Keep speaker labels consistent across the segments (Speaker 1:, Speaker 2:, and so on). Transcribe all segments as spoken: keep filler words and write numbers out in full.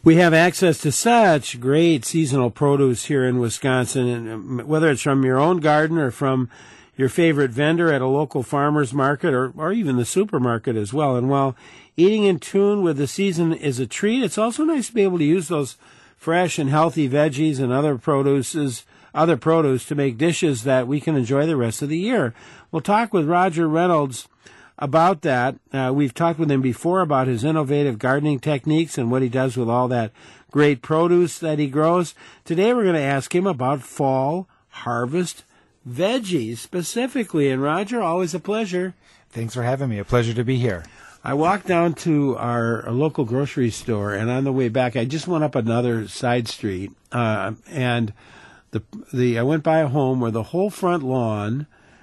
Speaker 1: We have access to such great seasonal produce here in Wisconsin, and whether it's from your own garden or from your favorite vendor at a local farmer's market or, or even the supermarket as well. And while eating in tune with the season is a treat, it's also nice to be able to use those fresh and healthy veggies and other produces, other produce to make dishes that we can enjoy the rest of the year. We'll talk with Roger Reynolds about that. Uh, we've talked with him before about his innovative gardening techniques and what he does with all that great produce that he grows. Today we're going to ask him about fall harvest veggies specifically. And Roger, always a pleasure.
Speaker 2: Thanks for having me. A pleasure to be here.
Speaker 1: I walked down to our, our local grocery store, and on the way back, I just went up another side street, uh, and the the I went by a home where the whole front lawn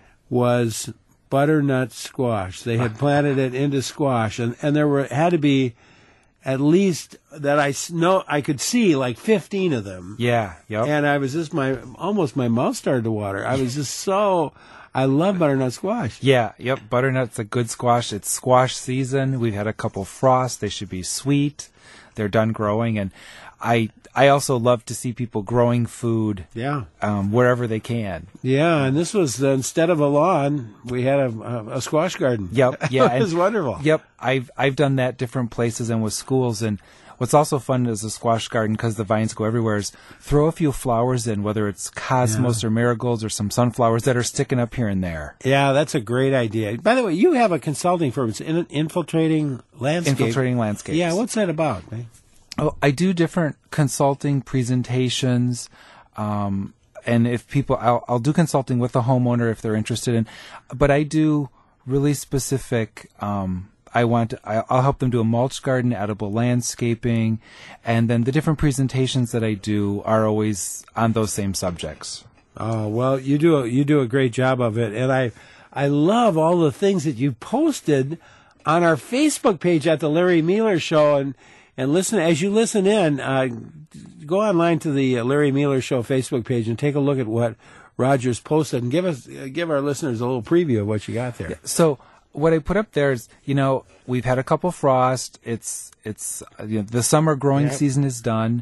Speaker 1: was butternut squash. They had planted it into squash, and, and there were had to be at least that I know I could see like fifteen of them.
Speaker 2: Yeah, yep.
Speaker 1: And I was just my almost my mouth started to water. I was just so I love butternut squash.
Speaker 2: Yeah, yep. Butternut's a good squash. It's squash season. We've had a couple frosts. They should be sweet. They're done growing, and I I also love to see people growing food.
Speaker 1: Yeah.
Speaker 2: Um, wherever they can.
Speaker 1: Yeah, and this was uh, instead of a lawn, we had a, a, a squash garden.
Speaker 2: Yep. Yeah.
Speaker 1: It was
Speaker 2: and,
Speaker 1: wonderful.
Speaker 2: Yep. I've I've done that different places and with schools, and what's also fun as a squash garden, because the vines go everywhere, is throw a few flowers in, whether it's cosmos yeah. or marigolds or some sunflowers that are sticking up here and there.
Speaker 1: Yeah, that's a great idea. By the way, you have a consulting firm. It's in, Infiltrating Landscape.
Speaker 2: Infiltrating Landscapes.
Speaker 1: Yeah, what's that about? Man?
Speaker 2: Oh, I do different consulting presentations, um, and if people, I'll, I'll do consulting with the homeowner if they're interested in, but I do really specific. Um, I want, to, I'll help them do a mulch garden, edible landscaping, and then the different presentations that I do are always on those same subjects.
Speaker 1: Oh well, you do a, you do a great job of it, and I I love all the things that you posted on our Facebook page at the Larry Mealer Show, and. And listen, as you listen in, uh, go online to the Larry Mealer Show Facebook page and take a look at what Roger's posted, and give us, uh, give our listeners a little preview of what you got there.
Speaker 2: So what I put up there is, you know, we've had a couple frost. It's it's you know, the summer growing
Speaker 1: yep.
Speaker 2: season is done.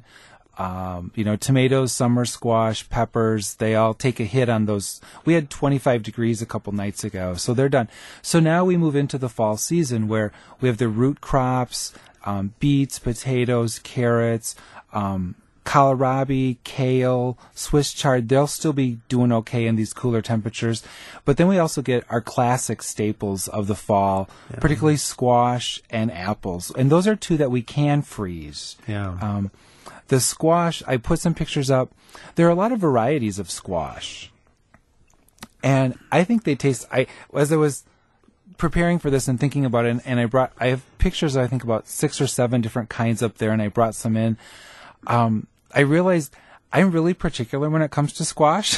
Speaker 2: Um, you know, tomatoes, summer squash, peppers, they all take a hit on those. We had twenty-five degrees a couple nights ago, so they're done. So now we move into the fall season where we have the root crops. Um, beets, potatoes, carrots, um, kohlrabi, kale, Swiss chard. They'll still be doing okay in these cooler temperatures. But then we also get our classic staples of the fall, yeah. particularly squash and apples. And those are two that we can freeze.
Speaker 1: Yeah.
Speaker 2: Um, the squash, I put some pictures up. There are a lot of varieties of squash. And I think they taste, I as I was preparing for this and thinking about it, and, and I brought, I have pictures, I think about six or seven different kinds up there, and I brought some in. Um, I realized I'm really particular when it comes to squash.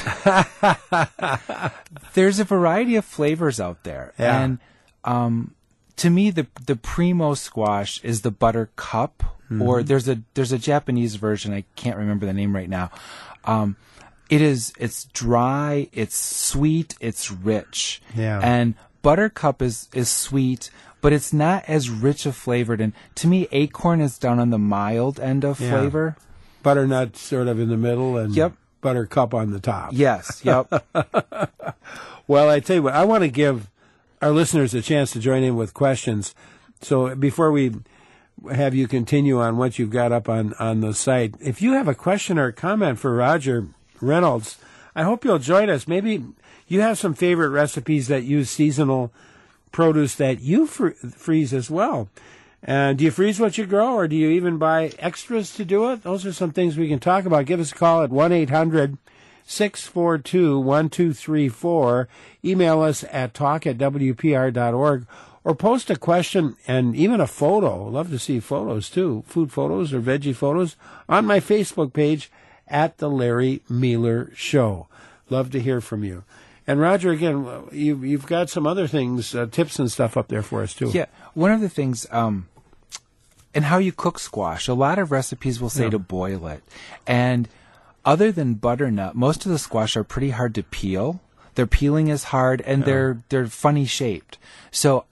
Speaker 2: There's a variety of flavors out there.
Speaker 1: Yeah.
Speaker 2: And um, to me, the the primo squash is the buttercup, mm-hmm. or there's a there's a Japanese version, I can't remember the name right now. Um, it is, it's dry, it's sweet, it's rich.
Speaker 1: Yeah.
Speaker 2: And buttercup is, is sweet, but it's not as rich of flavored. And to me, acorn is down on the mild end of
Speaker 1: yeah.
Speaker 2: flavor.
Speaker 1: Butternut sort of in the middle, and
Speaker 2: yep.
Speaker 1: buttercup on the top.
Speaker 2: Yes, yep.
Speaker 1: Well, I tell you what, I want to give our listeners a chance to join in with questions. So before we have you continue on what you've got up on, on the site, if you have a question or a comment for Roger Reynolds, I hope you'll join us. Maybe you have some favorite recipes that use seasonal produce that you fr- freeze as well. And do you freeze what you grow, or do you even buy extras to do it? Those are some things we can talk about. Give us a call at one eight hundred six four two one two three four. Email us at talk at w p r dot org, or post a question and even a photo. Love to see photos, too, food photos or veggie photos, on my Facebook page at The Larry Mealer Show. Love to hear from you. And Roger, again, you, you've got some other things, uh, tips and stuff up there for us, too.
Speaker 2: Yeah, one of the things, um, and how you cook squash, a lot of recipes will say yeah. to boil it. And other than butternut, most of the squash are pretty hard to peel. Their peeling is hard, and yeah. they're they're funny shaped. So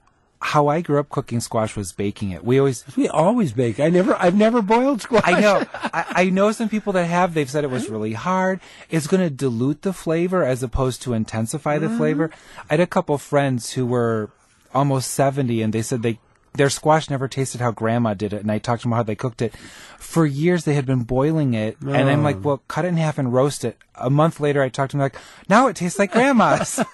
Speaker 2: how I grew up cooking squash was baking it. We always
Speaker 1: we always bake. I never I've never boiled squash.
Speaker 2: I know. I, I know some people that have. They've said it was really hard. It's going to dilute the flavor as opposed to intensify the mm. flavor. I had a couple friends who were almost seventy, and they said they their squash never tasted how Grandma did it. And I talked to them about how they cooked it. For years, they had been boiling it, oh. and I'm like, well, cut it in half and roast it. A month later, I talked to them like, now it tastes like Grandma's.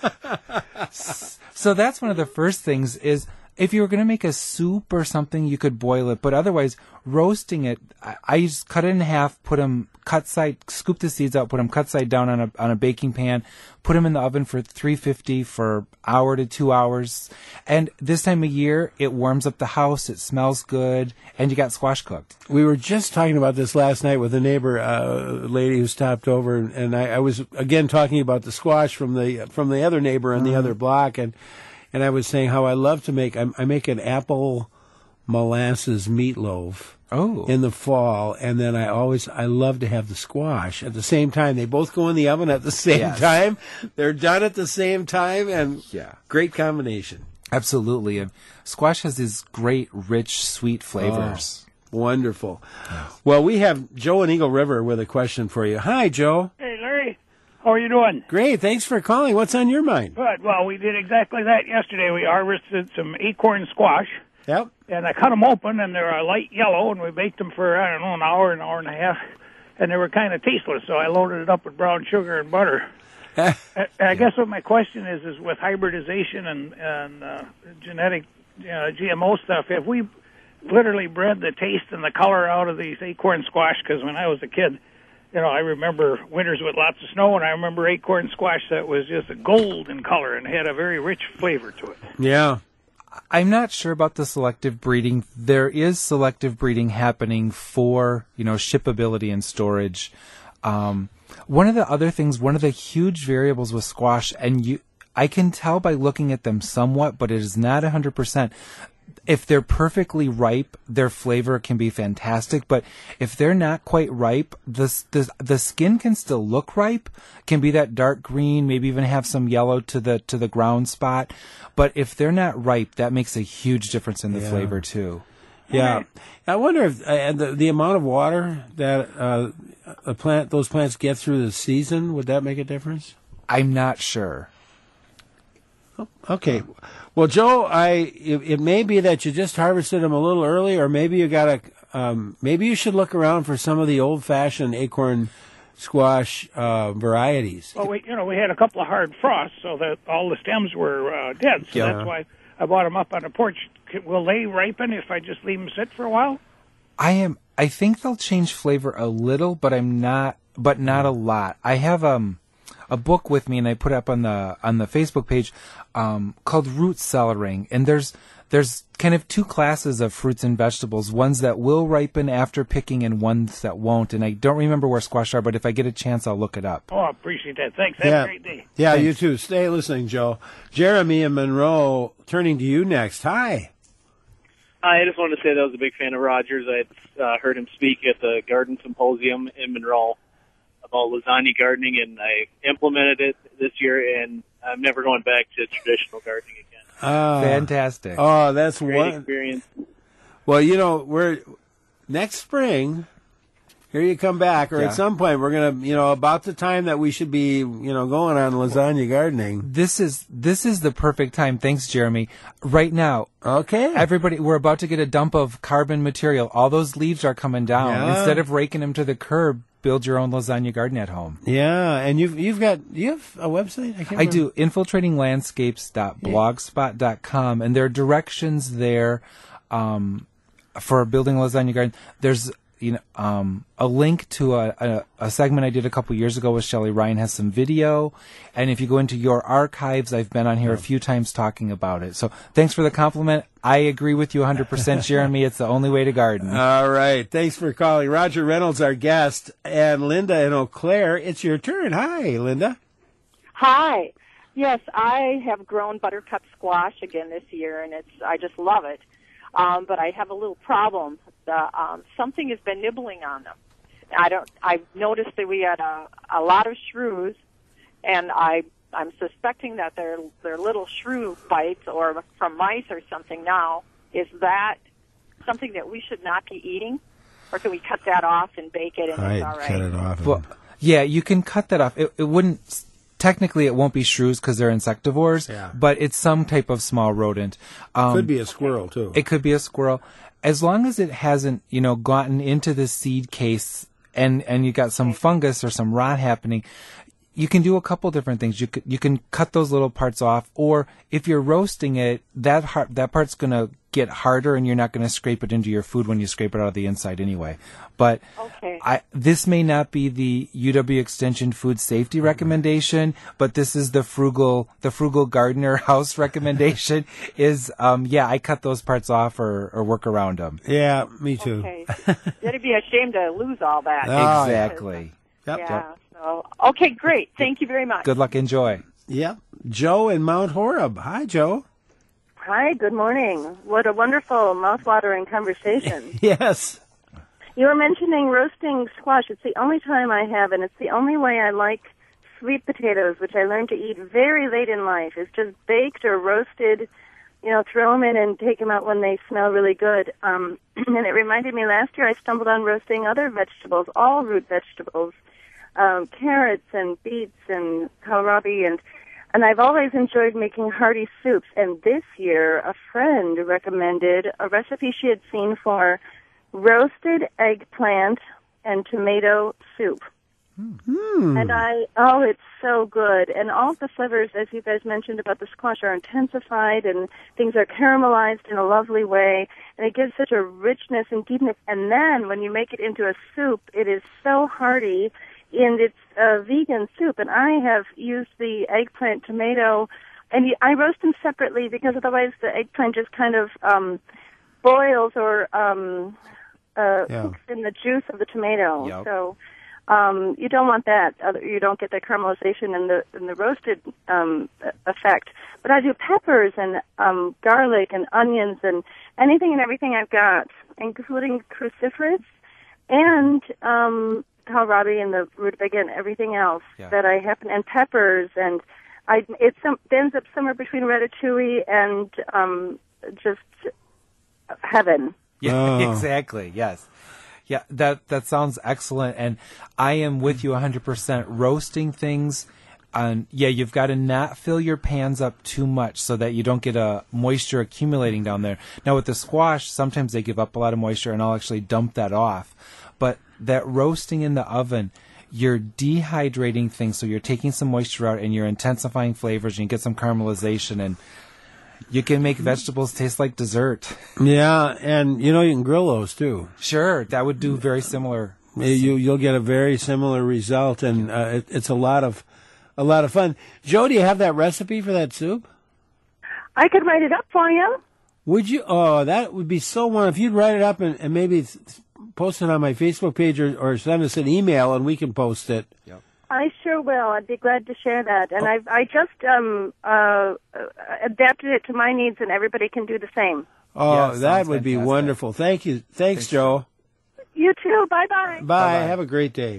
Speaker 2: So that's one of the first things is if you were going to make a soup or something, you could boil it. But otherwise, roasting it, I, I just cut it in half, put them cut side, scoop the seeds out, put them cut side down on a on a baking pan, put them in the oven for three fifty for hour to two hours. And this time of year, it warms up the house, it smells good, and you got squash cooked.
Speaker 1: We were just talking about this last night with a neighbor, uh, lady who stopped over, and I, I was again talking about the squash from the from the other neighbor on mm-hmm. the other block, and and I was saying how I love to make I, I make an apple molasses meatloaf.
Speaker 2: Oh.
Speaker 1: In the fall, and then I always I love to have the squash at the same time. They both go in the oven at the same yes. time. They're done at the same time, and
Speaker 2: yeah,
Speaker 1: great combination.
Speaker 2: Absolutely, and squash has these great, rich, sweet flavors.
Speaker 1: Oh, wonderful. Yes. Well, we have Joe in Eagle River with a question for you. Hi, Joe.
Speaker 3: Hey, Larry. How are you doing?
Speaker 1: Great. Thanks for calling. What's on your mind?
Speaker 3: Good. Well, we did exactly that yesterday. We harvested some acorn squash.
Speaker 1: Yep.
Speaker 3: And I cut them open, and they're a light yellow, and we baked them for, I don't know, an hour, an hour and a half, and they were kind of tasteless, so I loaded it up with brown sugar and butter. I, I guess what my question is, is with hybridization and, and uh, genetic uh, G M O stuff, have we literally bred the taste and the color out of these acorn squash? Because when I was a kid, you know, I remember winters with lots of snow, and I remember acorn squash that was just a gold in color and had a very rich flavor to it.
Speaker 1: Yeah.
Speaker 2: I'm not sure about the selective breeding. There is selective breeding happening for, you know, shippability and storage. Um, one of the other things, one of the huge variables with squash, and you, I can tell by looking at them somewhat, but it is not one hundred percent. If they're perfectly ripe, their flavor can be fantastic. But if they're not quite ripe, the, the the skin can still look ripe, can be that dark green, maybe even have some yellow to the to the ground spot. But if they're not ripe, that makes a huge difference in the
Speaker 1: yeah.
Speaker 2: flavor too.
Speaker 1: Yeah, I wonder if uh, the the amount of water that uh, a plant those plants get through the season, would that make a difference?
Speaker 2: I'm not sure.
Speaker 1: Okay. Well, Joe, I it, it may be that you just harvested them a little early, or maybe you got a um, maybe you should look around for some of the old-fashioned acorn squash uh, varieties.
Speaker 3: Well, we you know we had a couple of hard frosts, so that all the stems were uh, dead. So
Speaker 1: yeah.
Speaker 3: that's why I bought them up on the porch. Will they ripen if I just leave them sit for a while?
Speaker 2: I am. I think they'll change flavor a little, but I'm not. But not a lot. I have um. a book with me, and I put it up on the on the Facebook page um, called Root Cellaring. And there's there's kind of two classes of fruits and vegetables, ones that will ripen after picking and ones that won't. And I don't remember where squash are, but if I get a chance, I'll look it up.
Speaker 3: Oh, I appreciate that. Thanks. Have
Speaker 1: yeah.
Speaker 3: a great day.
Speaker 1: Yeah,
Speaker 2: Thanks.
Speaker 1: You too. Stay listening, Joe. Jeremy and Monroe, turning to you next. Hi.
Speaker 4: Hi, I just wanted to say that I was a big fan of Rogers. I had uh, heard him speak at the Garden Symposium in Monroe about lasagna gardening, and I implemented it this year, and I'm never going back to traditional gardening again.
Speaker 1: Uh,
Speaker 2: Fantastic.
Speaker 1: Oh, that's
Speaker 4: Great
Speaker 1: one
Speaker 4: experience.
Speaker 1: Well, you know, we're next spring. Here you come back, or
Speaker 2: Yeah.
Speaker 1: at some point we're gonna, you know, about the time that we should be, you know, going on lasagna gardening.
Speaker 2: This is this is the perfect time. Thanks, Jeremy. Right now,
Speaker 1: Okay.
Speaker 2: everybody, we're about to get a dump of carbon material. All those leaves are coming down.
Speaker 1: Yeah.
Speaker 2: Instead of raking them to the curb, build your own lasagna garden at home.
Speaker 1: Yeah, and you've you've got do you have a website? I, can't
Speaker 2: I
Speaker 1: remember.
Speaker 2: do. infiltrating landscapes dot blogspot dot com, and there are directions there um, for building a lasagna garden. There's you know um, a link to a, a, a segment I did a couple years ago with Shelley Ryan has some video, and if you go into your archives, I've been on here a few times talking about it. So thanks for the compliment. I agree with you one hundred percent, Jeremy. It's the only way to garden.
Speaker 1: All right. Thanks for calling. Roger Reynolds, our guest, and Linda in Eau Claire. It's your turn. Hi, Linda.
Speaker 5: Hi. Yes, I have grown buttercup squash again this year, and it's I just love it. Um, but I have a little problem. The, um, something has been nibbling on them. I don't. I've noticed that we had a, a lot of shrews, and I I'm suspecting that they're they're little shrew bites or from mice or something. Now, is that something that we should not be eating, or can we cut that off and bake it and
Speaker 1: I'd
Speaker 5: it's all right?
Speaker 1: cut it off.
Speaker 2: Well, yeah, you can cut that off. It, it wouldn't technically it won't be shrews because they're insectivores,
Speaker 1: Yeah.
Speaker 2: but it's some type of small rodent. Um,
Speaker 1: Could be a squirrel too.
Speaker 2: It could be a squirrel, as long as it hasn't, you know, gotten into the seed case and and you got some fungus or some rot happening. You can do a couple different things. You could, you can cut those little parts off, or if you're roasting it, that har- that part's going to get harder, and you're not going to scrape it into your food when you scrape it out of the inside anyway. But
Speaker 5: Okay.
Speaker 2: I, this may not be the U W Extension food safety recommendation, but this is the frugal the frugal gardener house recommendation. Is um, yeah, I cut those parts off or, or work around them.
Speaker 1: Yeah, me too.
Speaker 5: Okay. It'd be a shame to lose all that.
Speaker 1: Oh,
Speaker 2: Exactly.
Speaker 1: Yep.
Speaker 5: Yeah. So, okay, great. Thank you very much.
Speaker 2: Good luck. Enjoy.
Speaker 1: Yep. Joe in Mount Horeb. Hi, Joe.
Speaker 6: Hi, good morning. What a wonderful, mouth-watering conversation.
Speaker 1: Yes.
Speaker 6: You were mentioning roasting squash. It's the only time I have, and it's the only way I like sweet potatoes, which I learned to eat very late in life. It's just baked or roasted, you know, throw them in and take them out when they smell really good. Um, and it reminded me last year I stumbled on roasting other vegetables, all root vegetables, um, carrots and beets and kohlrabi, and and I've always enjoyed making hearty soups. And this year, a friend recommended a recipe she had seen for roasted eggplant and tomato soup.
Speaker 1: Hmm.
Speaker 6: And I, oh, it's so good. And all the flavors, as you guys mentioned about the squash, are intensified and things are caramelized in a lovely way. And it gives such a richness and deepness. And then when you make it into a soup, it is so hearty. And it's a vegan soup. And I have used the eggplant, tomato, and I roast them separately because otherwise the eggplant just kind of um, boils or um, uh,
Speaker 1: Yeah.
Speaker 6: cooks in the juice of the tomato.
Speaker 2: Yep.
Speaker 6: So um, you don't want that. Other- You don't get the caramelization and the and the roasted um, effect. But I do peppers and um, garlic and onions and anything and everything I've got, including cruciferous and um, kohlrabi and the rutabaga and everything else
Speaker 2: Yeah.
Speaker 6: that I happen, and peppers, and I it some, ends up somewhere between ratatouille and um, just heaven.
Speaker 2: Yeah,
Speaker 1: Oh.
Speaker 2: exactly. Yes. Yeah, that that sounds excellent, and I am with you one hundred percent. Roasting things, um, yeah, you've got to not fill your pans up too much so that you don't get a moisture accumulating down there. Now with the squash, sometimes they give up a lot of moisture, and I'll actually dump that off. But that roasting in the oven, you're dehydrating things, so you're taking some moisture out, and you're intensifying flavors, and you get some caramelization, and you can make vegetables taste like dessert.
Speaker 1: Yeah, and you know you can grill those too.
Speaker 2: Sure, that would do very similar.
Speaker 1: You you'll get a very similar result, and uh, it, it's a lot of a lot of fun. Joe, do you have that recipe for that soup?
Speaker 6: I could write it up for you.
Speaker 1: Would you? Oh, that would be so wonderful if you'd write it up and, and maybe th- post it on my Facebook page or, or send us an email and we can post it.
Speaker 6: I sure will. I'd be glad to share that. And I've I just um, uh, adapted it to my needs, and everybody can do the same.
Speaker 1: Oh,
Speaker 2: Yeah,
Speaker 1: that
Speaker 2: sounds
Speaker 1: would be
Speaker 2: fantastic.
Speaker 1: wonderful. Thank you. Thanks,
Speaker 2: Thanks,
Speaker 1: Joe.
Speaker 6: You too. Bye bye.
Speaker 1: Bye.
Speaker 2: Bye-bye.
Speaker 1: Have a great day.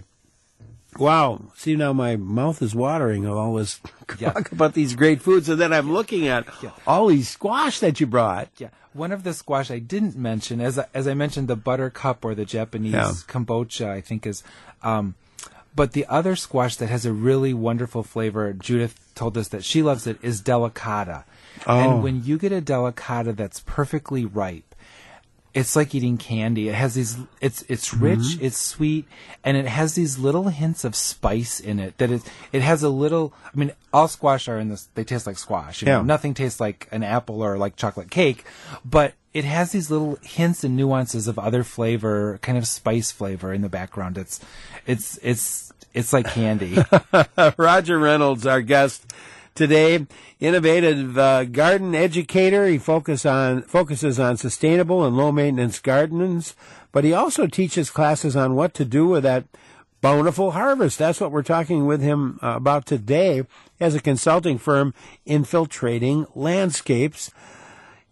Speaker 1: Wow. See, now my mouth is watering of all this
Speaker 2: Yeah.
Speaker 1: talk about these great foods, and then I'm looking at all these squash that you brought.
Speaker 2: Yeah, one of the squash I didn't mention, as I, as I mentioned, the buttercup or the Japanese
Speaker 1: Yeah.
Speaker 2: kombucha, I think is, um, but the other squash that has a really wonderful flavor, Judith told us that she loves it, is delicata.
Speaker 1: Oh.
Speaker 2: And when you get a delicata that's perfectly ripe, it's like eating candy. It has these, it's, it's rich,
Speaker 1: Mm-hmm.
Speaker 2: it's sweet, and it has these little hints of spice in it that it, it has a little, I mean, all squash are in this, they taste like squash. You know,
Speaker 1: Yeah.
Speaker 2: nothing tastes like an apple or like chocolate cake, but it has these little hints and nuances of other flavor, kind of spice flavor in the background. It's, it's, it's, it's like candy.
Speaker 1: Roger Reynolds, our guest today, innovative uh, garden educator. He focus on focuses on sustainable and low maintenance gardens, but he also teaches classes on what to do with that bountiful harvest. That's what we're talking with him uh, about today. He has a consulting firm, Infiltrating Landscapes.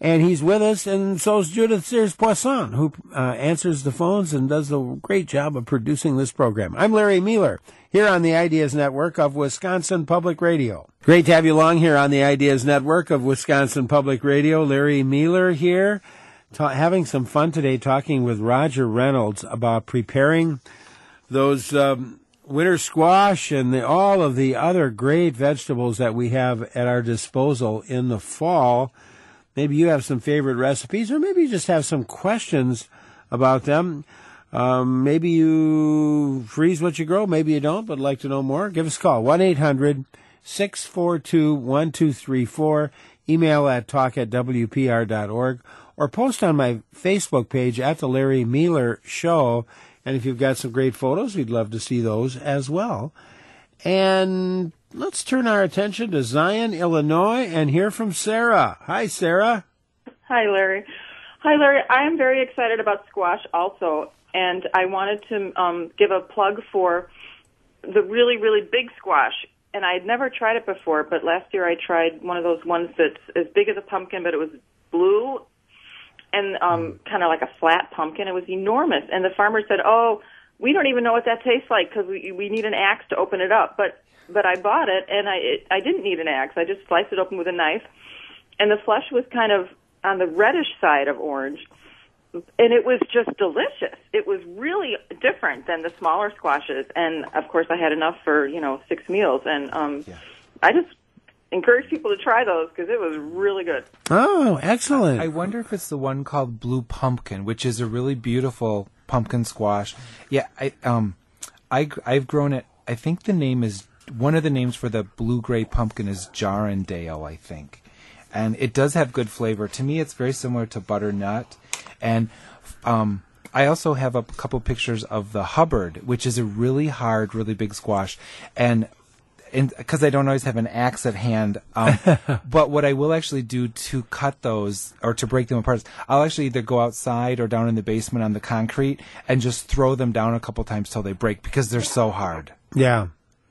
Speaker 1: And he's with us, and so is Judith Sears-Poisson, who uh, answers the phones and does a great job of producing this program. I'm Larry Mueller, here on the Ideas Network of Wisconsin Public Radio. Great to have you along here on the Ideas Network of Wisconsin Public Radio. Larry Mueller here, ta- having some fun today talking with Roger Reynolds about preparing those um, winter squash and the, all of the other great vegetables that we have at our disposal in the fall. Maybe you have some favorite recipes, or maybe you just have some questions about them. Um, maybe you freeze what you grow, maybe you don't, but like to know more. Give us a call, one eight hundred six four two one two three four, email at talk at w p r dot org, or post on my Facebook page at The Larry Mueller Show. And if you've got some great photos, we'd love to see those as well. And let's turn our attention to Zion, Illinois, and hear from Sarah. Hi, Sarah.
Speaker 7: Hi, Larry. Hi, Larry. I am very excited about squash also, and I wanted to um, give a plug for the really, really big squash. And I had never tried it before, but last year I tried one of those ones that's as big as a pumpkin, but it was blue and um, kind of like a flat pumpkin. It was enormous. And the farmer said, oh, we don't even know what that tastes like because we, we need an axe to open it up. But But I bought it, and I it, I didn't need an axe. I just sliced it open with a knife, and the flesh was kind of on the reddish side of orange, and it was just delicious. It was really different than the smaller squashes, and of course I had enough for, you know, six meals, and um, yeah. I just encourage people to try those because it was really good.
Speaker 1: Oh, excellent.
Speaker 2: I wonder if it's the one called Blue Pumpkin, which is a really beautiful pumpkin squash. Yeah, I um, I I've grown it. I think the name is. One of the names for the blue-gray pumpkin is Jarondale, I think. And it does have good flavor. To me, it's very similar to butternut. And um, I also have a couple pictures of the Hubbard, which is a really hard, really big squash. And because I don't always have an axe at hand. Um, but what I will actually do to cut those or to break them apart is I'll actually either go outside or down in the basement on the concrete and just throw them down a couple times till they break because they're so hard.
Speaker 1: Yeah.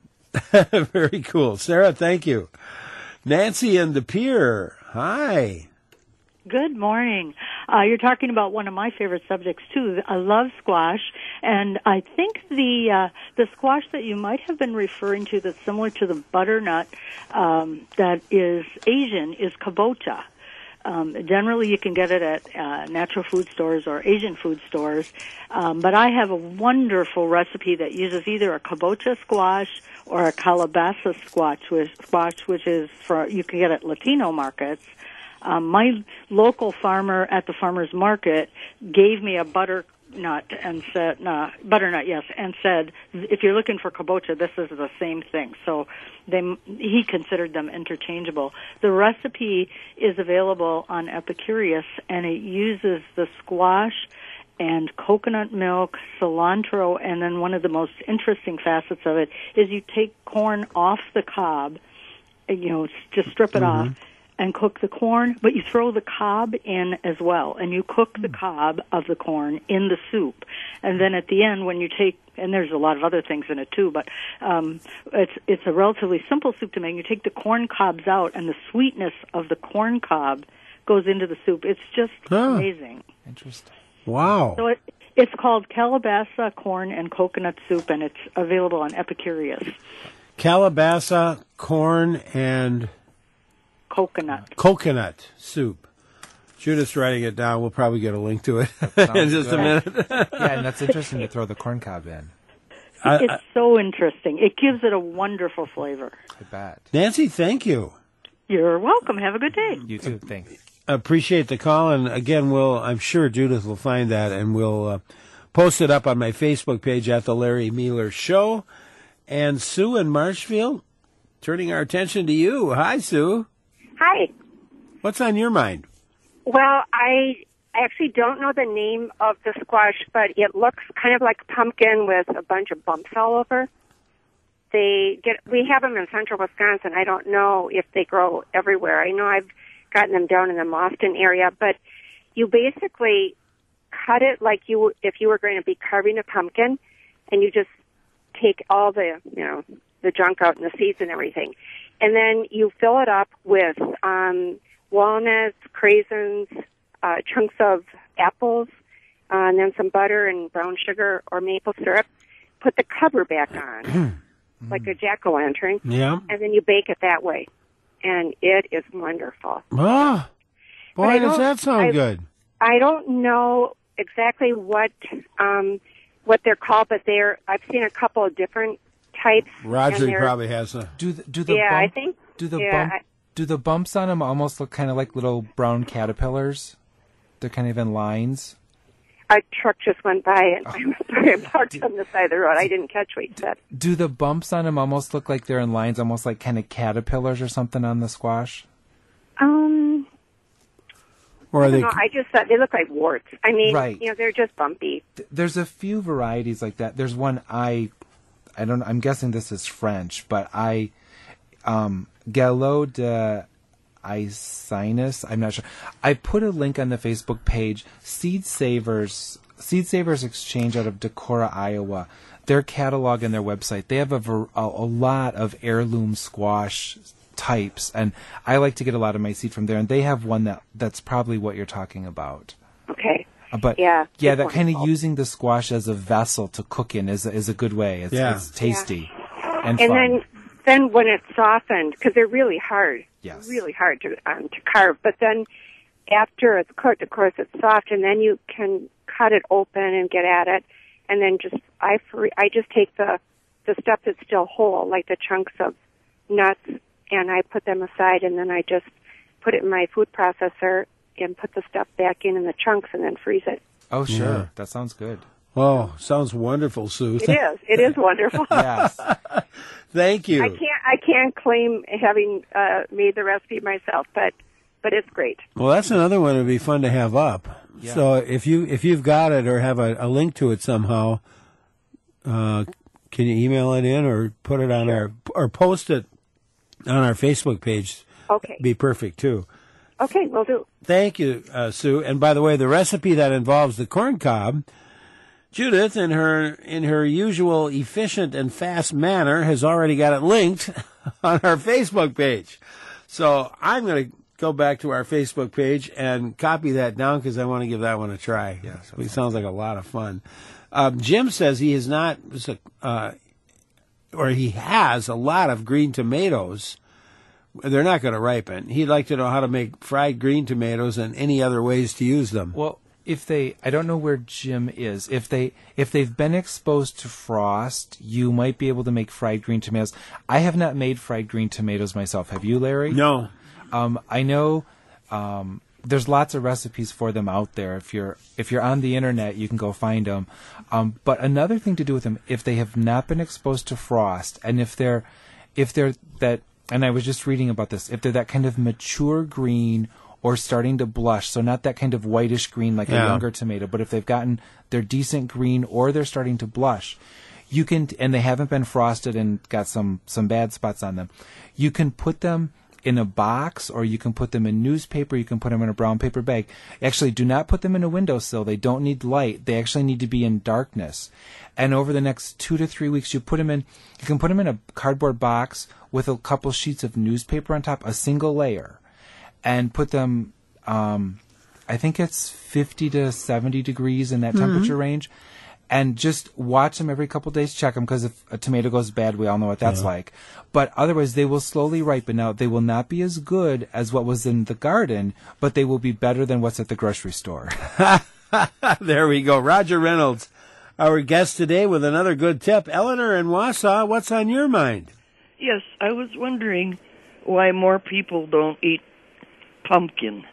Speaker 1: Very cool. Sarah, thank you. Nancy and the Pier. Hi.
Speaker 8: Good morning. Uh, you're talking about one of my favorite subjects, too. I love squash, and I think the uh, the squash that you might have been referring to that's similar to the butternut um, that is Asian is kabocha. Um, generally, you can get it at uh, natural food stores or Asian food stores, um, but I have a wonderful recipe that uses either a kabocha squash or a calabaza squash, which, squash, which is for you can get at Latino markets. Um, my local farmer at the farmer's market gave me a butternut and said, nah, butternut, yes, and said, if you're looking for kabocha, this is the same thing. So they, he considered them interchangeable. The recipe is available on Epicurious, and it uses the squash and coconut milk, cilantro, and then one of the most interesting facets of it is you take corn off the cob, you know, just strip it mm-hmm. off, and cook the corn, but you throw the cob in as well, and you cook the cob of the corn in the soup. And then at the end, when you take, and there's a lot of other things in it too, but um, it's it's a relatively simple soup to make. You take the corn cobs out, and the sweetness of the corn cob goes into the soup. It's just oh. amazing.
Speaker 2: Interesting.
Speaker 1: Wow.
Speaker 8: So it, it's called Calabaza Corn and Coconut Soup, and it's available on Epicurious.
Speaker 1: Calabaza, corn, and...
Speaker 8: Coconut.
Speaker 1: Coconut soup. Judith's writing it down. We'll probably get a link to it in just good. a minute.
Speaker 2: Yeah, and that's interesting to throw the corn cob in.
Speaker 1: I,
Speaker 8: it's
Speaker 1: I,
Speaker 8: so interesting. It gives it a wonderful flavor.
Speaker 2: I bet.
Speaker 1: Nancy, thank you.
Speaker 8: You're welcome. Have a good day.
Speaker 2: You too. Thanks.
Speaker 1: Appreciate the call, and again, we'll, I'm sure Judith will find that, and we'll uh, post it up on my Facebook page at The Larry Mueller Show. And Sue in Marshfield, turning our attention to you. Hi, Sue.
Speaker 9: Hi.
Speaker 1: What's on your mind?
Speaker 9: Well, I actually don't know the name of the squash, but it looks kind of like a pumpkin with a bunch of bumps all over. They get, we have them in central Wisconsin. I don't know if they grow everywhere. I know I've gotten them down in the Mauston area, but you basically cut it like you if you were going to be carving a pumpkin, and you just take all the, you know, the junk out and the seeds and everything. And then you fill it up with um, walnuts, craisins, uh, chunks of apples, uh, and then some butter and brown sugar or maple syrup. Put the cover back on, like a jack-o'-lantern,
Speaker 1: Yeah.
Speaker 9: and then you bake it that way. And it is wonderful.
Speaker 1: Oh,
Speaker 9: But I
Speaker 1: boy, does
Speaker 9: don't-
Speaker 1: that sound
Speaker 9: I-
Speaker 1: good.
Speaker 9: I don't know exactly what um, what they're called, but they're. I've seen a couple of different types.
Speaker 1: Roger
Speaker 9: and they're-
Speaker 1: probably has a.
Speaker 2: Do the, do the
Speaker 9: Yeah,
Speaker 2: bump,
Speaker 9: I think.
Speaker 2: do the
Speaker 9: yeah,
Speaker 2: bump
Speaker 9: I-
Speaker 2: do the bumps on them almost look kind of like little brown caterpillars? They're kind of in lines.
Speaker 9: A truck just went by, and I'm sorry, I parked on the side of the road. I didn't catch what you said.
Speaker 2: Do the bumps on them almost look like they're in lines, almost like kind of caterpillars or something on the squash?
Speaker 9: Um,
Speaker 1: Or are
Speaker 9: I
Speaker 1: they?
Speaker 9: don't know. I just thought they look like warts. I mean,
Speaker 2: Right.
Speaker 9: you know, they're just bumpy.
Speaker 2: Th- There's a few varieties like that. There's one I, I don't. I'm guessing this is French, but I, um, Galop de Icinus. I'm not sure. I put a link on the Facebook page. Seed Savers, Seed Savers Exchange out of Decorah, Iowa. Their catalog and their website. They have a ver- a, a lot of heirloom squash types, and I like to get a lot of my seed from there. And they have one that that's probably what you're talking about.
Speaker 9: Okay.
Speaker 2: Uh, But
Speaker 9: Yeah,
Speaker 2: yeah,
Speaker 9: it's
Speaker 2: that kind of
Speaker 9: wonderful.
Speaker 2: using the squash as a vessel to cook in is a, is a good way. It's,
Speaker 1: Yeah.
Speaker 2: it's tasty and,
Speaker 9: And
Speaker 2: fun.
Speaker 9: then, then when it's softened, because they're really hard,
Speaker 2: Yes.
Speaker 9: really hard to um, to carve. But then after it's cooked, of course, it's soft, and then you can cut it open and get at it. And then just I free, I just take the the stuff that's still whole, like the chunks of nuts, and I put them aside, and then I just put it in my food processor and put the stuff back in in the chunks, and then freeze it.
Speaker 2: Oh, sure.
Speaker 1: Yeah.
Speaker 2: That sounds good.
Speaker 1: Oh, sounds wonderful, Sue.
Speaker 9: It is. It is wonderful.
Speaker 2: Yes.
Speaker 1: Thank you.
Speaker 9: I can't. I can't claim having uh, made the recipe myself, but but it's great.
Speaker 1: Well, that's another one that would be fun to have up.
Speaker 2: Yeah.
Speaker 1: So if you if you've got it or have a, a link to it somehow, uh, can you email it in or put it on our or post it on our Facebook page?
Speaker 9: Okay.
Speaker 1: Be perfect too.
Speaker 9: Okay, we'll do.
Speaker 1: Thank you, uh, Sue. And by the way, the recipe that involves the corn cob, Judith, in her in her usual efficient and fast manner, has already got it linked on our Facebook page. So I'm going to go back to our Facebook page and copy that down because I want to give that one a try.
Speaker 2: Yeah,
Speaker 1: it sounds like a lot of fun. Um, Jim says he is not, uh, or he has a lot of green tomatoes. They're not going to ripen. He'd like to know how to make fried green tomatoes and any other ways to use them.
Speaker 2: Well, if they, I don't know where Jim is. If they, if they've been exposed to frost, you might be able to make fried green tomatoes. I have not made fried green tomatoes myself. Have you, Larry?
Speaker 1: No.
Speaker 2: Um, I know um, there's lots of recipes for them out there. If you're if you're on the internet, you can go find them. Um, but another thing to do with them, if they have not been exposed to frost, and if they're if they're that, and I was just reading about this, if they're that kind of mature green or starting to blush, so not that kind of whitish green like
Speaker 1: Yeah.
Speaker 2: a younger tomato, but if they've gotten they're decent green or they're starting to blush, you can, and they haven't been frosted and got some some bad spots on them, you can put them in a box, or you can put them in newspaper, you can put them in a brown paper bag. Actually, do not put them in a windowsill. They don't need light. They actually need to be in darkness. And over the next two to three weeks, you put them in, you can put them in a cardboard box with a couple sheets of newspaper on top, a single layer, and put them, um, I think it's fifty to seventy degrees in that temperature range. And just watch them every couple days, check them, because if a tomato goes bad, we all know what that's
Speaker 1: Yeah.
Speaker 2: like. But otherwise, they will slowly ripen. Now, they will not be as good as what was in the garden, but they will be better than what's at the grocery store.
Speaker 1: There we go. Roger Reynolds, our guest today, with another good tip. Eleanor in Wausau, what's on your mind?
Speaker 10: Yes, I was wondering why more people don't eat pumpkin.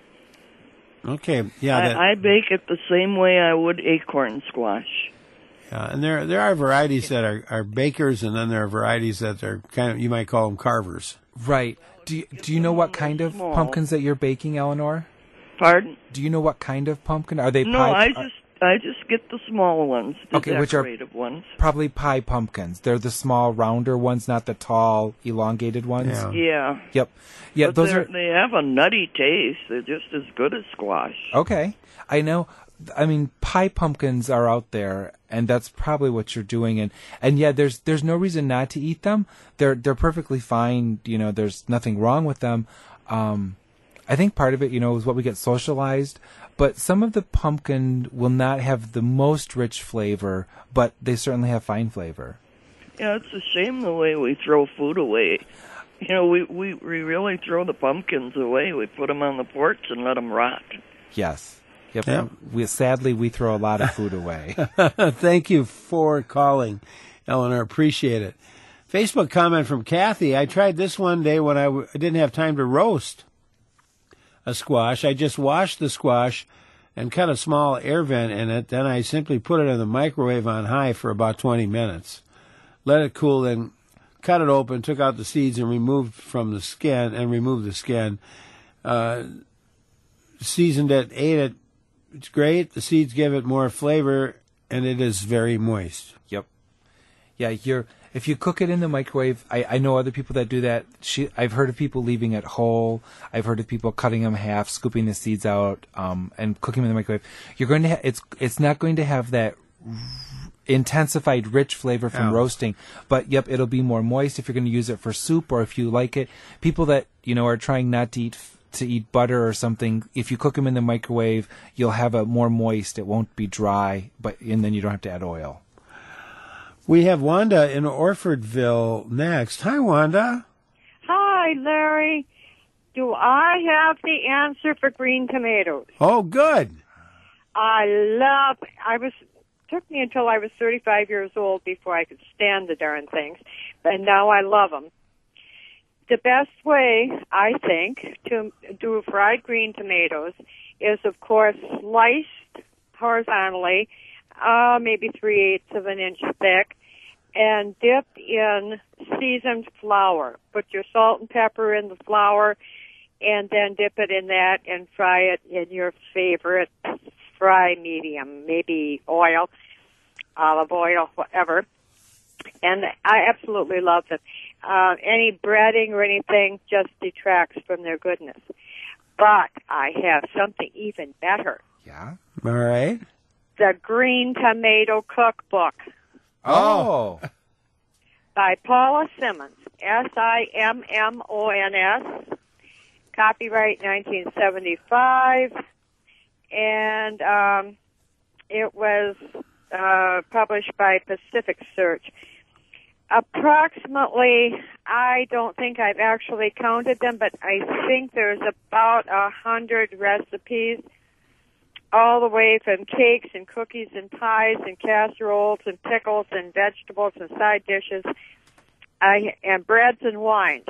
Speaker 1: Okay, yeah. That,
Speaker 10: I, I bake it the same way I would acorn squash.
Speaker 1: yeah, and there there are varieties that are, are bakers, and then there are varieties that are kind of, you might call them carvers.
Speaker 2: Right. Do you, do you know what kind of
Speaker 10: Small.
Speaker 2: pumpkins that you're baking, Eleanor?
Speaker 10: Pardon?
Speaker 2: Do you know what kind of pumpkin? Are they
Speaker 10: No,
Speaker 2: pie?
Speaker 10: I just I just get the small ones, the
Speaker 2: Okay, which are-
Speaker 10: decorative ones.
Speaker 2: Probably pie pumpkins. They're the small, rounder ones, not the tall, elongated ones.
Speaker 1: Yeah.
Speaker 10: Yeah.
Speaker 2: Yep. Yeah,
Speaker 10: but
Speaker 2: those
Speaker 10: they're-
Speaker 2: are
Speaker 10: they have a nutty taste. They're just as good as squash.
Speaker 2: okay. I know. I mean, pie pumpkins are out there, and that's probably what you're doing. And and yeah, there's there's no reason not to eat them. They're they're perfectly fine. You know, there's nothing wrong with them. Um, I think part of it, you know, is what we get socialized. But some of the pumpkin will not have the most rich flavor, but they certainly have fine flavor.
Speaker 10: Yeah, it's a shame the way we throw food away. You know, we, we, we really throw the pumpkins away. We put them on the porch and let them rot.
Speaker 2: Yes. Yep.
Speaker 1: Yep.
Speaker 2: We, sadly, we throw a lot of food away.
Speaker 1: Thank you for calling, Eleanor. Appreciate it. Facebook comment from Kathy. I tried this one day when I, w- I didn't have time to roast a squash. I just washed the squash and cut a small air vent in it. Then I simply put it in the microwave on high for about twenty minutes. Let it cool, then cut it open, took out the seeds and removed from the skin and removed the skin. Uh, seasoned it, ate it. It's great. The seeds give it more flavor, and it is very moist.
Speaker 2: Yep. Yeah, you're. If you cook it in the microwave, I, I know other people that do that. She, I've heard of people leaving it whole. I've heard of people cutting them half, scooping the seeds out, um, and cooking them in the microwave. You're going to. Ha- it's it's not going to have that intensified, rich flavor from
Speaker 1: Oh.
Speaker 2: roasting. But yep, it'll be more moist if you're going to use it for soup or if you like it. People that you know are trying not to eat to eat butter or something. If you cook them in the microwave, you'll have a more moist. It won't be dry, but and then you don't have to add oil.
Speaker 1: We have Wanda in Orfordville next. Hi, Wanda.
Speaker 11: Hi, Larry. Do I have the answer for green tomatoes?
Speaker 1: Oh, good.
Speaker 11: I love. I was took me until I was thirty-five years old before I could stand the darn things, and now I love them. The best way, I think, to do fried green tomatoes is, of course, sliced horizontally, uh, maybe three-eighths of an inch thick, and dipped in seasoned flour. Put your salt and pepper in the flour, and then dip it in that and fry it in your favorite fry medium, maybe oil, olive oil, whatever. And I absolutely love them. Uh, any breading or anything just detracts from their goodness. But I have something even better.
Speaker 2: Yeah?
Speaker 1: All right.
Speaker 11: The Green Tomato Cookbook.
Speaker 2: Oh.
Speaker 11: By Paula Simmons, S I M M O N S, copyright nineteen seventy-five, and um, it was uh, published by Pacific Search. Approximately, I don't think I've actually counted them, but I think there's about a hundred recipes, all the way from cakes and cookies and pies and casseroles and pickles and vegetables and side dishes, I, and breads and wines.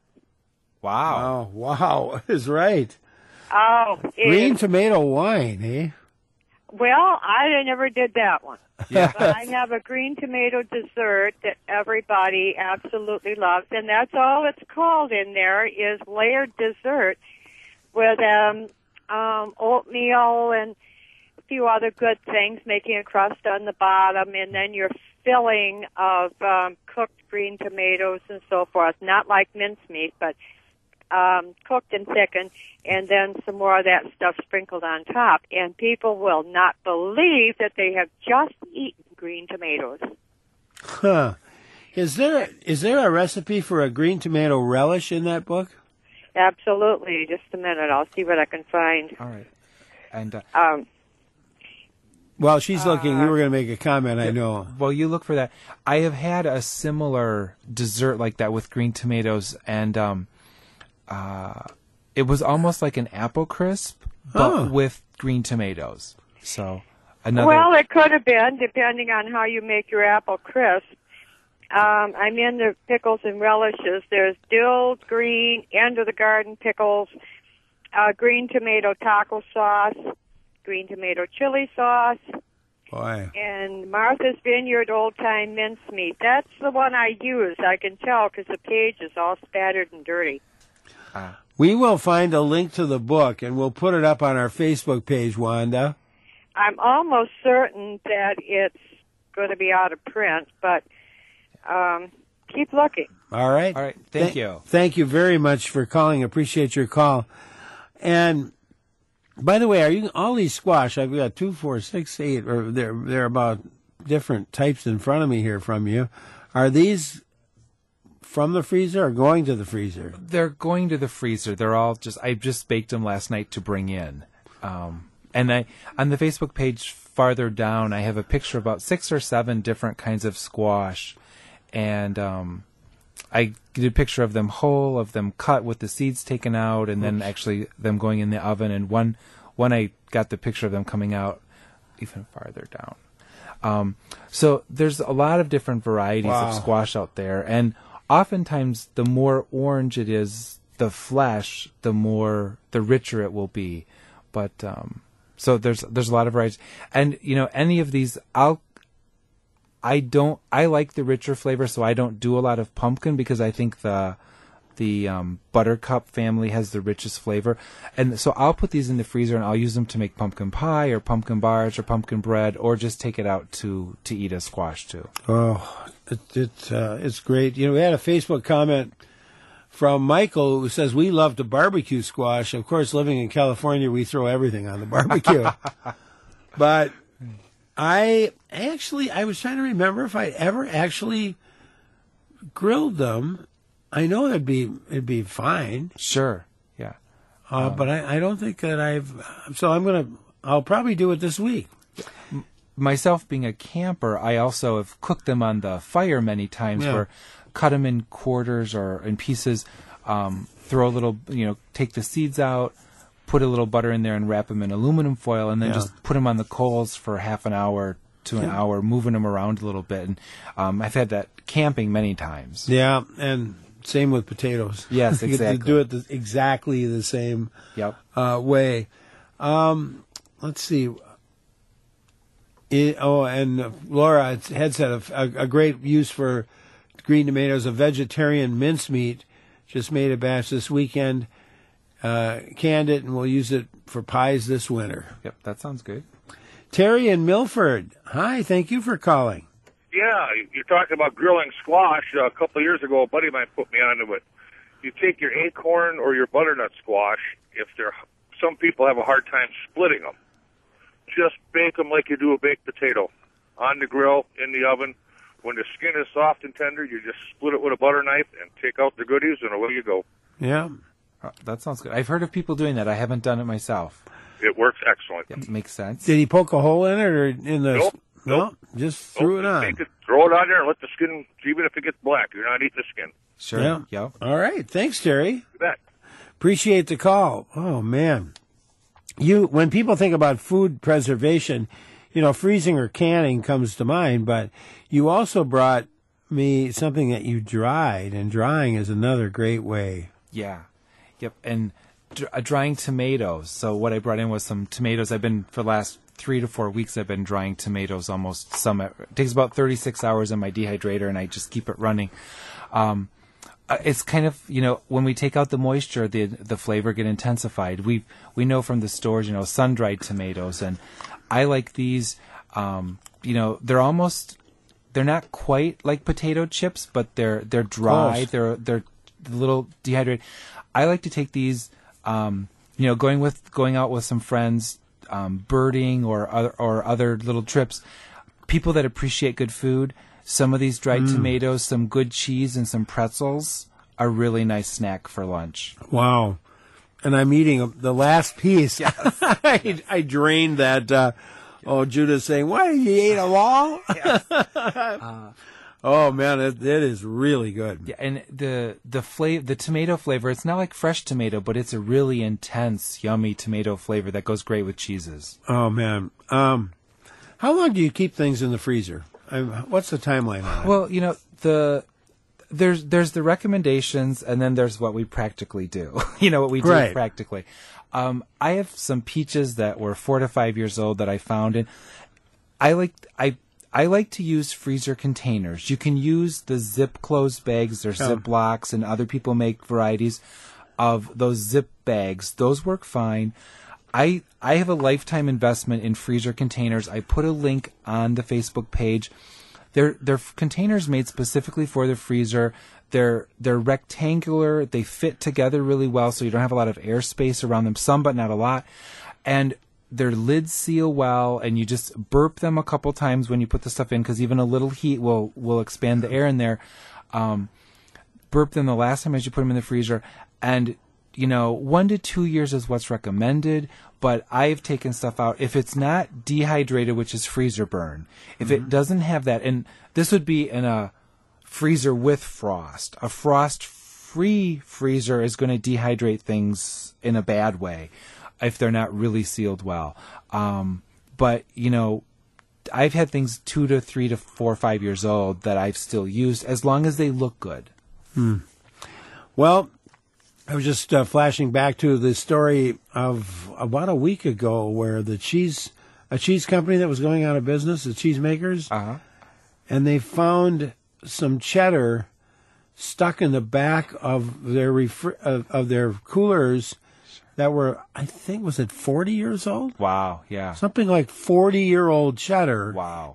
Speaker 1: Oh,
Speaker 2: Wow.
Speaker 1: wow. Is right.
Speaker 11: Oh, it
Speaker 1: Green
Speaker 11: is-
Speaker 1: tomato wine, eh?
Speaker 11: Well, I never did that one.
Speaker 1: Yeah.
Speaker 11: But I have a green tomato dessert that everybody absolutely loves, and that's all it's called in there is layered dessert with um, um, oatmeal and a few other good things, making a crust on the bottom, and then your filling of um, cooked green tomatoes and so forth, not like mincemeat, but um, cooked and thickened, and then some more of that stuff sprinkled on top. And people will not believe that they have just eaten green tomatoes.
Speaker 1: Huh. Is there is there a recipe for a green tomato relish in that book?
Speaker 11: Absolutely. Just a minute. I'll see what I can find.
Speaker 2: All right. And uh,
Speaker 11: Um,
Speaker 1: Well, she's looking. You were going to make a comment, I know.
Speaker 2: well, you look for that. I have had a similar dessert like that with green tomatoes, and um, uh, it was almost like an apple crisp, but
Speaker 1: Oh.
Speaker 2: with green tomatoes. So another.
Speaker 11: well, it could have been, depending on how you make your apple crisp. Um, I'm in the pickles and relishes. There's dill, green, end of the garden pickles, uh, green tomato taco sauce, green tomato chili sauce,
Speaker 1: Boy.
Speaker 11: and Martha's Vineyard Old Time Mincemeat. That's the one I use. I can tell because the page is all spattered and dirty.
Speaker 1: We will find a link to the book, and we'll put it up on our Facebook page, Wanda.
Speaker 11: I'm almost certain that it's going to be out of print, but um, keep looking.
Speaker 1: All right.
Speaker 2: All right. Thank
Speaker 1: Th-
Speaker 2: you.
Speaker 1: Thank you very much for calling. Appreciate your call. And by the way, are you all these squash? I've got two, four, six, eight, or they're they're about different types in front of me here from you. Are these from the freezer or going to the freezer?
Speaker 2: They're going to the freezer. They're all just, I just baked them last night to bring in. Um, and I, on the Facebook page farther down, I have a picture of about six or seven different kinds of squash. And, um, I did a picture of them whole, of them cut with the seeds taken out, and then actually them going in the oven. And one, one I got the picture of them coming out even farther down. Um, so there's a lot of different varieties
Speaker 1: Wow.
Speaker 2: of squash out there, and oftentimes the more orange it is, the flesh, the more, the richer it will be. But um, so there's there's a lot of varieties, and you know any of these, I'll. I don't. I like the richer flavor, so I don't do a lot of pumpkin because I think the the um, buttercup family has the richest flavor, and so I'll put these in the freezer and I'll use them to make pumpkin pie or pumpkin bars or pumpkin bread, or just take it out to to eat as squash too.
Speaker 1: Oh, it, it's uh, it's great. You know, we had a Facebook comment from Michael who says we love to barbecue squash. Of course, living in California, we throw everything on the barbecue, but. I actually, I was trying to remember if I ever actually grilled them. I know it'd be, it'd be fine.
Speaker 2: Sure. Yeah.
Speaker 1: Uh, um, but I, I don't think that I've, so I'm going to, I'll probably do it this week.
Speaker 2: Myself being a camper, I also have cooked them on the fire many times
Speaker 1: Yeah.
Speaker 2: where cut them in quarters or in pieces, um, throw a little, you know, take the seeds out, put a little butter in there and wrap them in aluminum foil, and then
Speaker 1: Yeah.
Speaker 2: just put them on the coals for half an hour to an
Speaker 1: Yeah.
Speaker 2: hour, moving them around a little bit. And um, I've had that camping many times.
Speaker 1: Yeah, and same with potatoes.
Speaker 2: Yes,
Speaker 1: You get to
Speaker 2: exactly.
Speaker 1: do it the, exactly the same
Speaker 2: Yep.
Speaker 1: uh, way. Um, let's see. It, oh, and uh, Laura had said a, a, a great use for green tomatoes, a vegetarian mincemeat. Just made a batch this weekend. Uh, canned it, and we'll use it for pies this winter.
Speaker 2: Yep, that sounds good.
Speaker 1: Terry in Milford. Hi, thank you for calling.
Speaker 12: Yeah, you're talking about grilling squash. Uh, a couple of years ago, a buddy of mine put me onto it. You take your acorn or your butternut squash. If they're, some people have a hard time splitting them. Just bake them like you do a baked potato, on the grill, in the oven. When the skin is soft and tender, you just split it with a butter knife and take out the goodies, and away you go.
Speaker 1: Yeah.
Speaker 2: Uh, that sounds good. I've heard of people doing that. I haven't done it myself.
Speaker 12: It works excellent.
Speaker 2: Yep, makes sense.
Speaker 1: Did he poke a hole in it or in the?
Speaker 12: Nope.
Speaker 1: No,
Speaker 12: Nope.
Speaker 1: just threw
Speaker 12: Nope,
Speaker 1: it on.
Speaker 12: Take it, throw it on there and let the skin, even if it gets black, you're not eating the skin.
Speaker 2: Sure.
Speaker 1: Yeah.
Speaker 2: Yep.
Speaker 1: All right. Thanks, Terry.
Speaker 12: You bet.
Speaker 1: Appreciate the call. Oh man, you when people think about food preservation, you know, freezing or canning comes to mind, but you also brought me something that you dried, and drying is another great way.
Speaker 2: Yeah. Yep. And dr- uh, drying tomatoes. So what I brought in was some tomatoes. I've been, for the last three to four weeks, I've been drying tomatoes almost some. It takes about thirty-six hours in my dehydrator, and I just keep it running. Um, uh, it's kind of, you know, when we take out the moisture, the the flavor get intensified. We we know from the stores, you know, sun-dried tomatoes, and I like these. Um, you know, they're almost, they're not quite like potato chips, but they're they're dry.
Speaker 1: Close.
Speaker 2: They're they're a little dehydrated. I like to take these, um, you know, going with going out with some friends, um, birding or other or other little trips. People that appreciate good food. Some of these dried
Speaker 1: Mm.
Speaker 2: tomatoes, some good cheese, and some pretzels are really nice snack for lunch.
Speaker 1: Wow. And I'm eating the last piece. I, I drained that. Uh, oh, Judah's saying, "What? You ate them all?"
Speaker 2: Uh,
Speaker 1: oh man, it, it is really good.
Speaker 2: Yeah, and the the flavor, the tomato flavor. It's not like fresh tomato, but it's a really intense, yummy tomato flavor that goes great with cheeses.
Speaker 1: Oh man, um, how long do you keep things in the freezer? I'm, what's the timeline on it?
Speaker 2: Well, you know, the there's there's the recommendations, and then there's what we practically do. You know, what we do
Speaker 1: Right.
Speaker 2: practically. Um, I have some peaches that were four to five years old that I found, and I like I I like to use freezer containers. You can use the zip closed bags. There's
Speaker 1: Oh.
Speaker 2: Ziplocs, and other people make varieties of those zip bags. Those work fine. I I have a lifetime investment in freezer containers. I put a link on the Facebook page. They're they're containers made specifically for the freezer. They're they're rectangular. They fit together really well, so you don't have a lot of airspace around them. Some, but not a lot. And their lids seal well, and you just burp them a couple times when you put the stuff in, because even a little heat will will expand the air in there. Um, burp them the last time as you put them in the freezer. And, you know, one to two years is what's recommended, but I've taken stuff out. If it's not dehydrated, which is freezer burn, if mm-hmm. it doesn't have that, and this would be in a freezer with frost. A frost-free freezer is going to dehydrate things in a bad way if they're not really sealed well. Um, but, you know, I've had things two to three to four or five years old that I've still used as long as they look good.
Speaker 1: Hmm. Well, I was just uh, flashing back to the story of about a week ago where the cheese, a cheese company that was going out of business, the cheesemakers,
Speaker 2: uh-huh.
Speaker 1: and they found some cheddar stuck in the back of their refri- of, of their coolers that were, I think, was it forty years old?
Speaker 2: Wow, yeah.
Speaker 1: Something like forty-year-old cheddar.
Speaker 2: Wow.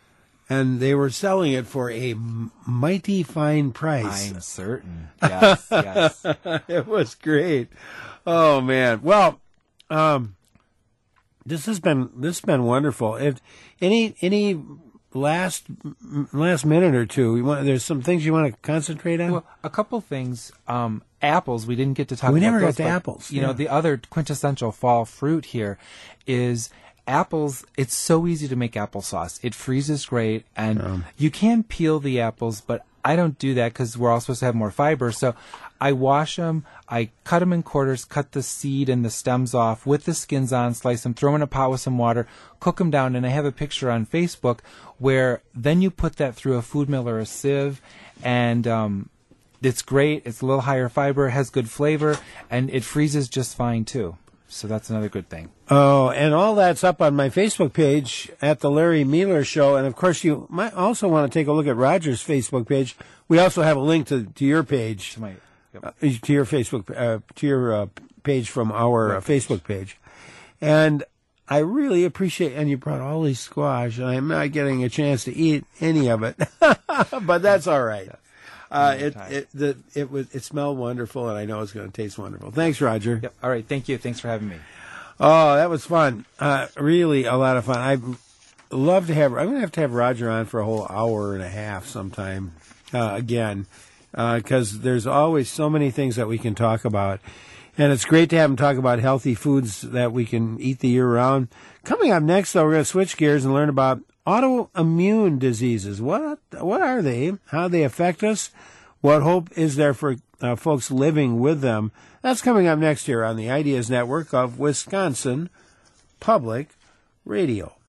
Speaker 1: And they were selling it for a mighty fine price.
Speaker 2: I'm certain. Yes, yes.
Speaker 1: It was great. Oh man. Well, um, this has been this has been wonderful. If any any last last minute or two, you want, there's some things you want to concentrate on.
Speaker 2: Well, a couple things. Um, apples. We didn't get to talk.
Speaker 1: We
Speaker 2: about
Speaker 1: never
Speaker 2: those,
Speaker 1: got to
Speaker 2: but,
Speaker 1: apples.
Speaker 2: You
Speaker 1: yeah.
Speaker 2: know, the other quintessential fall fruit here is. Apples, it's so easy to make applesauce. It freezes great, and um. you can peel the apples, but I don't do that because we're all supposed to have more fiber. So I wash them, I cut them in quarters, cut the seed and the stems off with the skins on, slice them, throw them in a pot with some water, cook them down, and I have a picture on Facebook where then you put that through a food mill or a sieve, and um, it's great. It's a little higher fiber, has good flavor, and it freezes just fine too. So that's another good thing.
Speaker 1: Oh, and all that's up on my Facebook page at the Larry Mueller Show. And, of course, you might also want to take a look at Roger's Facebook page. We also have a link to, to your page,
Speaker 2: to, my, yep.
Speaker 1: uh, to your Facebook, uh, to your uh, page from our uh, Facebook page. And I really appreciate, and you brought all these squash, and I'm not getting a chance to eat any of it. But that's all right. Uh, it it the it was it smelled wonderful, and I know it's going to taste wonderful. Thanks, Roger.
Speaker 2: Yep. All right. Thank you. Thanks for having me.
Speaker 1: Oh, that was fun. Uh, really a lot of fun. I'd love to have. I'm going to have to have Roger on for a whole hour and a half sometime uh, again, because uh, there's always so many things that we can talk about, and it's great to have him talk about healthy foods that we can eat the year round. Coming up next, though, we're going to switch gears and learn about autoimmune diseases. What what are they? How they affect us? What hope is there for uh, folks living with them? That's coming up next here on the Ideas Network of Wisconsin Public Radio.